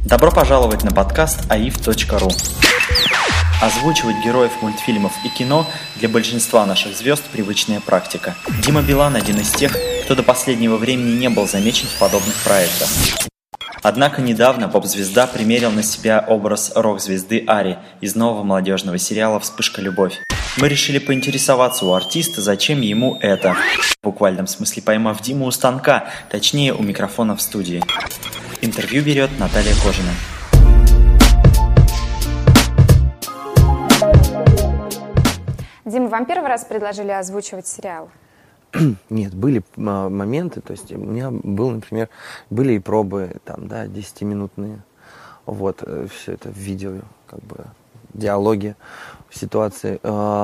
Добро пожаловать на подкаст aif.ru. Озвучивать героев мультфильмов и кино для большинства наших звезд привычная практика. Дима Билан один из тех, кто до последнего времени не был замечен в подобных проектах. Однако недавно поп-звезда примерил на себя образ рок-звезды Ари из нового молодежного сериала «Вспышка любовь». Мы решили поинтересоваться у артиста, зачем ему это. В буквальном смысле поймав Диму у станка, точнее у микрофона в студии. Интервью берет Наталья Кожина. Дима, вам первый раз предложили озвучивать сериал? Нет, были моменты, то есть у меня был, например, были и пробы, там, да, 10-минутные, вот, все это в видео, как бы, диалоги, ситуации,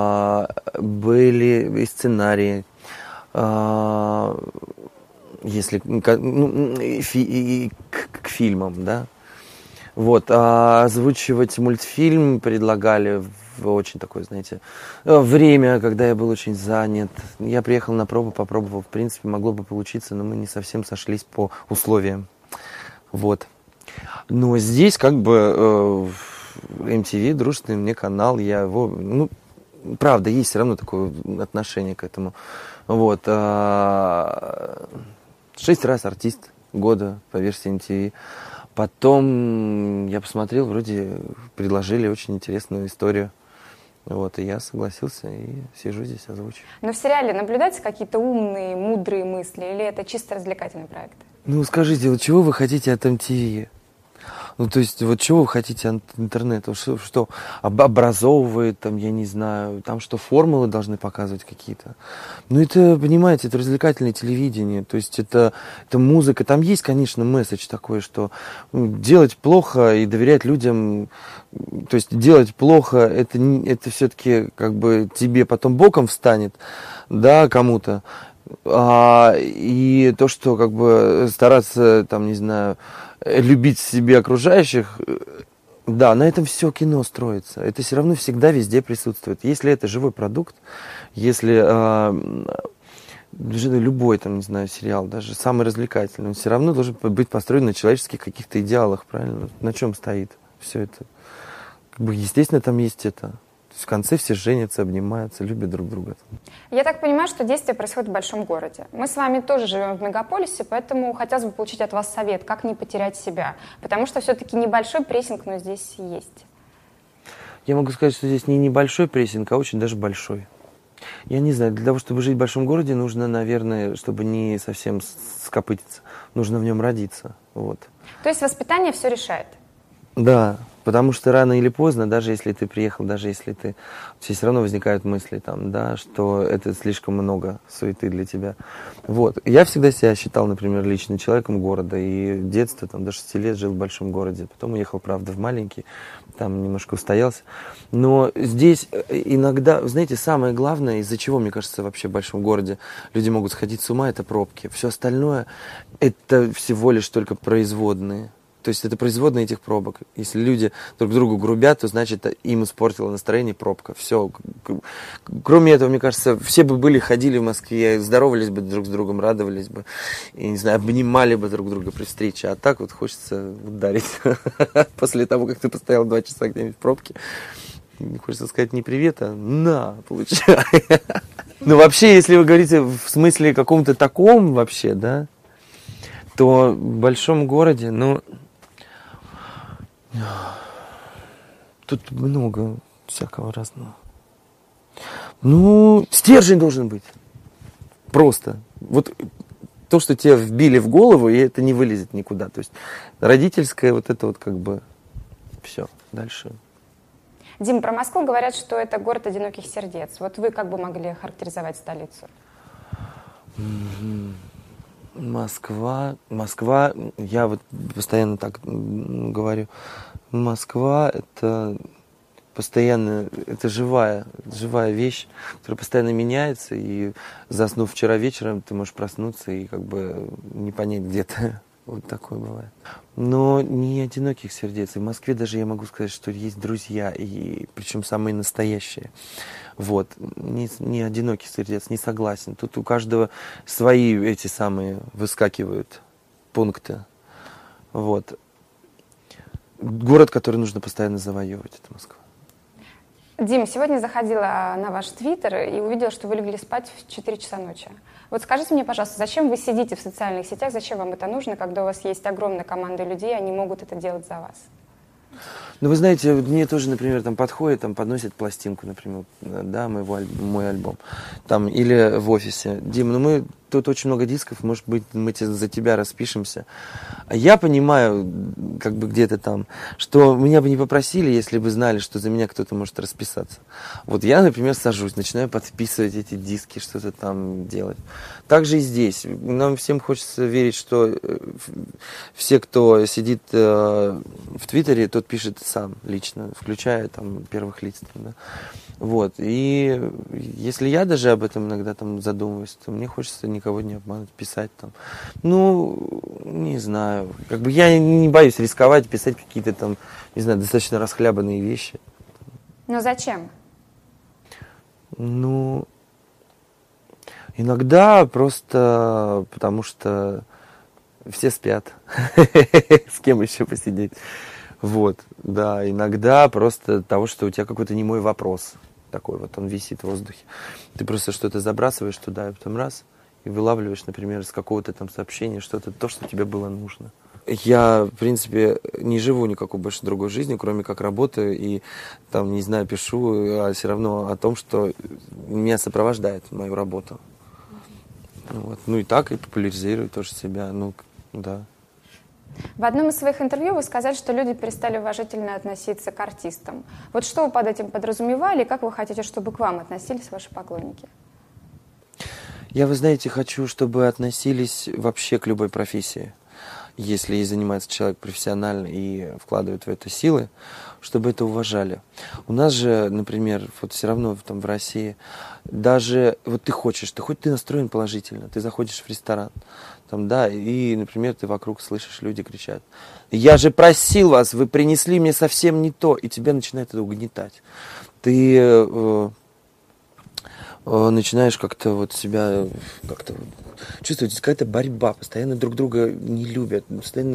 были и сценарии, если, к фильмам, да, вот, озвучивать мультфильм предлагали в очень такое, знаете, время, когда я был очень занят. Я приехал на пробу, попробовал, в принципе, могло бы получиться, но мы не совсем сошлись по условиям. Вот. Но здесь как бы MTV, дружественный мне канал, я его, ну, правда, есть все равно такое отношение к этому. Вот. 6 раз артист года по версии MTV. Потом я посмотрел, вроде предложили очень интересную историю. Вот, и я согласился, и сижу здесь, озвучу. Но в сериале наблюдаются какие-то умные, мудрые мысли, или это чисто развлекательный проект? Ну, скажите, вот чего вы хотите от MTV? Ну, то есть, вот чего вы хотите от интернета? Что образовывает, там, я не знаю, там что, формулы должны показывать какие-то? Ну, это, понимаете, это развлекательное телевидение, то есть, это музыка. Там есть, конечно, месседж такой, что делать плохо и доверять людям, то есть, делать плохо, это все-таки, как бы, тебе потом боком встанет, да, кому-то. И то, что, как бы, стараться, там, не знаю, любить себе окружающих, да, на этом все кино строится. Это все равно всегда везде присутствует. Если это живой продукт, если любой, там, не знаю, сериал, даже самый развлекательный, он все равно должен быть построен на человеческих каких-то идеалах, правильно? На чем стоит все это? Как бы, естественно, там есть это. В конце все женятся, обнимаются, любят друг друга. Я так понимаю, что действие происходит в большом городе. Мы с вами тоже живем в мегаполисе, поэтому хотелось бы получить от вас совет, как не потерять себя. Потому что все-таки небольшой прессинг, но здесь есть. Я могу сказать, что здесь не небольшой прессинг, а очень даже большой. Я не знаю, для того, чтобы жить в большом городе, нужно, наверное, чтобы не совсем скопытиться, нужно в нем родиться. Вот. То есть воспитание все решает? Да. Потому что рано или поздно, даже если ты приехал, даже если ты... Все равно возникают мысли, там, да, что это слишком много суеты для тебя. Вот. Я всегда себя считал, например, лично человеком города. И детство, там, до 6 лет жил в большом городе. Потом уехал, правда, в маленький. Там немножко устоялся. Но здесь иногда, знаете, самое главное, из-за чего, мне кажется, вообще в большом городе люди могут сходить с ума, это пробки. Все остальное, это всего лишь только производные. То есть это производные этих пробок. Если люди друг другу грубят, то значит им испортила настроение пробка. Все. Кроме этого, мне кажется, все бы ходили в Москве, здоровались бы друг с другом, радовались бы, и, не знаю, обнимали бы друг друга при встрече. А так вот хочется ударить после того, как ты постоял 2 часа где-нибудь в пробке. Хочется сказать не привет, а на, получай. Ну вообще, если вы говорите в смысле каком-то таком вообще, да, то в большом городе, ну... Тут много всякого разного. Ну, стержень должен быть. Просто. Вот то, что тебе вбили в голову, и это не вылезет никуда. То есть родительское вот это вот как бы все. Дальше. Дим, про Москву говорят, что это город одиноких сердец. Вот вы как бы могли характеризовать столицу? Москва, я вот постоянно так говорю, Москва это постоянно, это живая вещь, которая постоянно меняется, и заснув вчера вечером, ты можешь проснуться и как бы не понять, где ты. Вот такое бывает. Но не одиноких сердец. И в Москве даже я могу сказать, что есть друзья, и причем самые настоящие. Вот. Не одиноких сердец, не согласен. Тут у каждого свои эти самые выскакивают пункты. Вот. город, который нужно постоянно завоевывать, это Москва. Дим, сегодня заходила на ваш твиттер и увидела, что вы легли спать в 4 часа ночи. Вот скажите мне, пожалуйста, зачем вы сидите в социальных сетях, зачем вам это нужно, когда у вас есть огромная команда людей, они могут это делать за вас? Ну, вы знаете, мне тоже, например, там подходит, там подносят пластинку, например, да, мой альбом, там, или в офисе. Дим, ну мы тут очень много дисков, может быть, мы за тебя распишемся. А я понимаю, как бы где-то там, что меня бы не попросили, если бы знали, что за меня кто-то может расписаться. Вот я, например, сажусь, начинаю подписывать эти диски, что-то там делать. Так же и здесь. Нам всем хочется верить, что все, кто сидит в Твиттере, тот пишет сам лично, включая там первых лиц. Да? Вот. И если я даже об этом иногда там задумываюсь, то мне хочется никого не обмануть, писать там. Ну, не знаю. Как бы я не боюсь рисковать, писать какие-то там, не знаю, достаточно расхлябанные вещи. Но зачем? Ну, иногда просто потому что все спят. С кем еще посидеть? Вот, да, иногда просто того, что у тебя какой-то немой вопрос такой вот, он висит в воздухе. Ты просто что-то забрасываешь туда, и потом раз, и вылавливаешь, например, из какого-то там сообщения что-то, то, что тебе было нужно. Я, в принципе, не живу никакой больше другой жизни, кроме как работаю и, там, не знаю, пишу, а все равно о том, что меня сопровождает мою работу. Вот. Ну и так, и популяризирую тоже себя, ну, да. В одном из своих интервью вы сказали, что люди перестали уважительно относиться к артистам. Вот что вы под этим подразумевали, и как вы хотите, чтобы к вам относились ваши поклонники? Я, вы знаете, хочу, чтобы относились вообще к любой профессии. Если ей занимается человек профессионально и вкладывает в это силы, чтобы это уважали. У нас же, например, вот все равно там в России, даже вот ты хочешь, ты настроен положительно, ты заходишь в ресторан, там, да, и, например, ты вокруг слышишь, люди кричат: «Я же просил вас, вы принесли мне совсем не то», и тебя начинает это угнетать. Ты начинаешь как-то вот себя как-то чувствовать, какая-то борьба, постоянно друг друга не любят, постоянно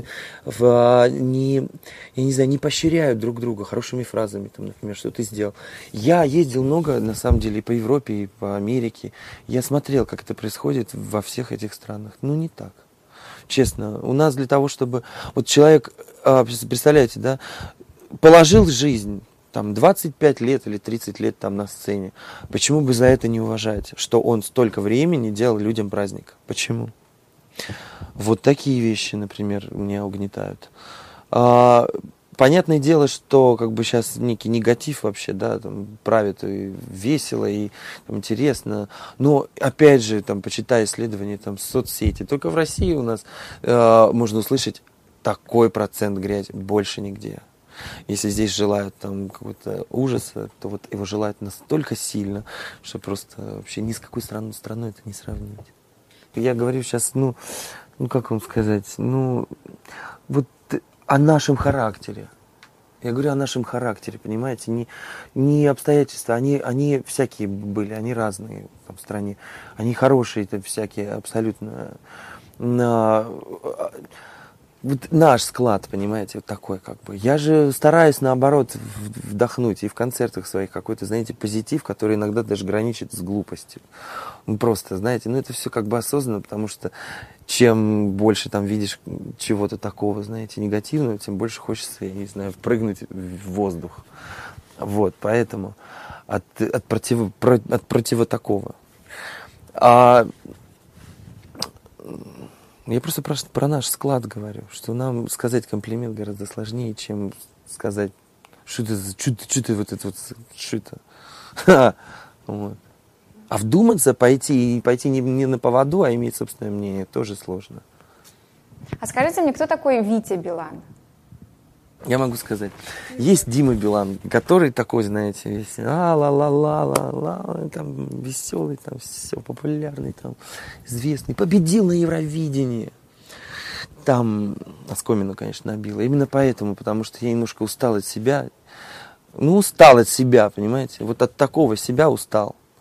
не поощряют друг друга хорошими фразами, там, например, что ты сделал. Я ездил много, на самом деле, и по Европе, и по Америке. Я смотрел, как это происходит во всех этих странах. Ну, не так. Честно, у нас для того, чтобы... Вот человек, представляете, да, положил жизнь, там, 25 лет или 30 лет там на сцене. Почему бы за это не уважать, что он столько времени делал людям праздник? Почему? Вот такие вещи, например, меня угнетают. Понятное дело, что как бы сейчас некий негатив вообще, да, там правит и весело, и там, интересно. Но, опять же, там, почитай исследования, там, соцсети. Только в России у нас можно услышать такой процент грязи, больше нигде. Если здесь желают там какого-то ужаса, то вот его желают настолько сильно, что просто вообще ни с какой страной это не сравнить. Я говорю сейчас, ну как вам сказать, вот о нашем характере. Я говорю о нашем характере, понимаете, не обстоятельства, они всякие были, они разные там, в стране, они хорошие, это всякие абсолютно. Вот наш склад, понимаете, вот такой как бы. Я же стараюсь, наоборот, вдохнуть и в концертах своих какой-то, знаете, позитив, который иногда даже граничит с глупостью. Ну, просто, знаете, это все как бы осознанно, потому что чем больше там видишь чего-то такого, знаете, негативного, тем больше хочется, я не знаю, прыгнуть в воздух. Вот, поэтому от противо такого. Я просто про наш склад говорю, что нам сказать комплимент гораздо сложнее, чем сказать, что ты вот это вот, что это. Вот. А вдуматься, пойти не на поводу, а иметь собственное мнение, тоже сложно. А скажите мне, кто такой Витя Билан? Я могу сказать. Есть Дима Билан, который такой, знаете, весь ла-ла-ла-ла-ла, там веселый, там все популярный, там известный, победил на Евровидении. Там оскомину, конечно, набило. Именно поэтому, потому что я немножко устал от себя. Устал от себя, понимаете? Вот от такого себя устал.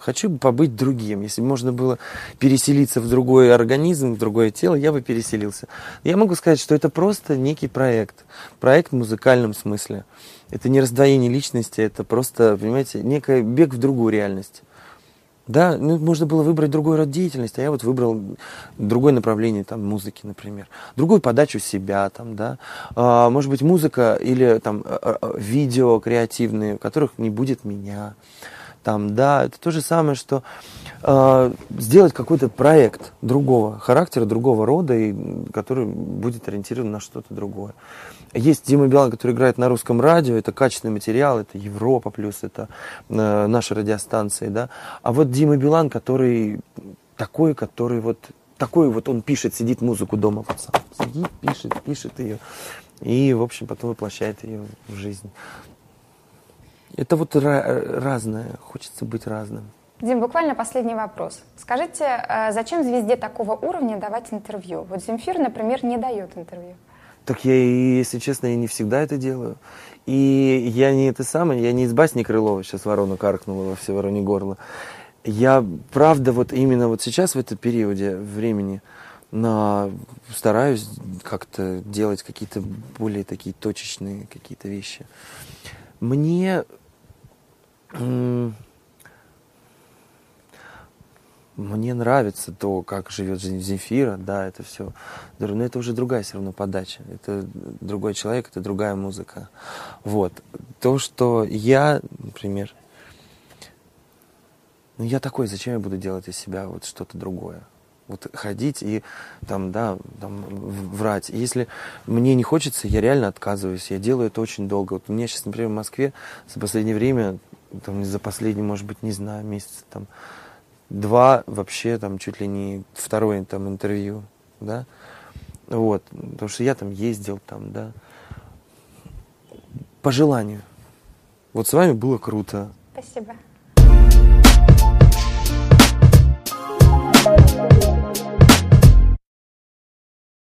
Хочу побыть другим. Если бы можно было переселиться в другой организм, в другое тело, я бы переселился. Я могу сказать, что это просто некий проект. Проект в музыкальном смысле. Это не раздвоение личности, это просто, понимаете, некий бег в другую реальность. Да, ну, можно было выбрать другой род деятельности, а я вот выбрал другое направление там, музыки, например. Другую подачу себя, там, да. Может быть, музыка или там, видео креативные, в которых не будет меня. Там, да, это то же самое, что сделать какой-то проект другого характера, другого рода, и, который будет ориентирован на что-то другое. Есть Дима Билан, который играет на русском радио, это качественный материал, это Европа плюс, это наши радиостанции, да. А вот Дима Билан, который такой, вот он пишет, сидит музыку дома, пацан, сидит, пишет ее, и, в общем, потом воплощает ее в жизнь. Это вот разное, хочется быть разным. Дим, буквально последний вопрос. Скажите, зачем звезде такого уровня давать интервью? Вот Земфира, например, не дает интервью. Так я, если честно, я не всегда это делаю. И я не из басни Крылова, сейчас ворона каркнула во все воронье горло. Я, правда, вот именно вот сейчас, в этом периоде времени, стараюсь как-то делать какие-то более такие точечные какие-то вещи. Мне нравится то, как живет Земфира, да, это все. Но это уже другая все равно подача. Это другой человек, это другая музыка. Вот. То, что я, например, я такой, зачем я буду делать из себя вот что-то другое? Вот ходить и там врать. Если мне не хочется, я реально отказываюсь. Я делаю это очень долго. Вот у меня сейчас, например, в Москве за последнее время, за последние, может быть, не знаю, месяца, 2 вообще, чуть ли не второе интервью, да, вот, потому что я ездил, да, по желанию. Вот с вами было круто. Спасибо.